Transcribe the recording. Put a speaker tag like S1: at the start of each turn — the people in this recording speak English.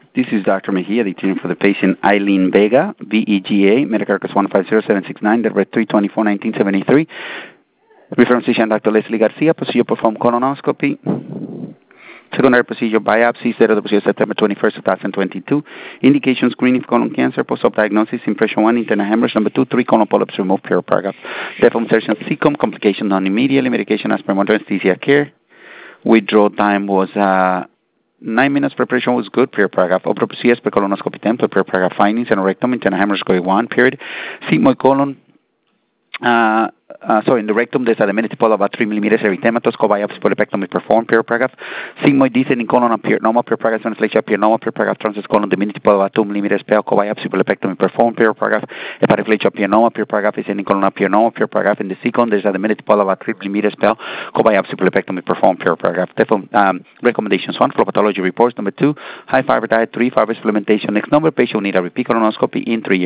S1: This is Dr. Mejia, detained for the patient Eileen Vega, VEGA, Medicare records 150769, the red 324-1973. Reference physician Dr. Leslie Garcia, procedure performed colonoscopy. Secondary procedure biopsy, set of the procedure September 21st, 2022. Indication screening for colon cancer, post-op diagnosis, impression 1, internal hemorrhage, number 2, 3 colon polyps removed, pure paragraph. Deform insertion, cecum, complication done immediately, medication as per modern anesthesia care. Withdrawal time was 9 minutes. Preparation was good, pure paragraph. Opera procedures per colonoscopy 10, pure paragraph findings, and rectum, internal hemorrhage grade 1, period. Sigmoid colon. In the rectum, there's a diminutive polyp about 3 millimeters erythematous, co-biopsy polypectomy performed, pure paragraph. Sigmoid descending colon appeared normal, pure paragraph, translation appeared normal, pure paragraph, transverse colon, diminutive polyp about 2 millimeters, pale, co-biopsy polypectomy performed, pure paragraph. Hepatic flagella appeared normal, pure paragraph, descending colon appeared normal, pure paragraph. In the second, there's a diminutive polyp about 3 millimeters, pale, co-biopsy polypectomy performed, pure paragraph. Recommendations: 1, flow pathology reports. Number 2, high fiber diet. 3, fiber supplementation. Next number, patient will need a repeat colonoscopy in 3 years.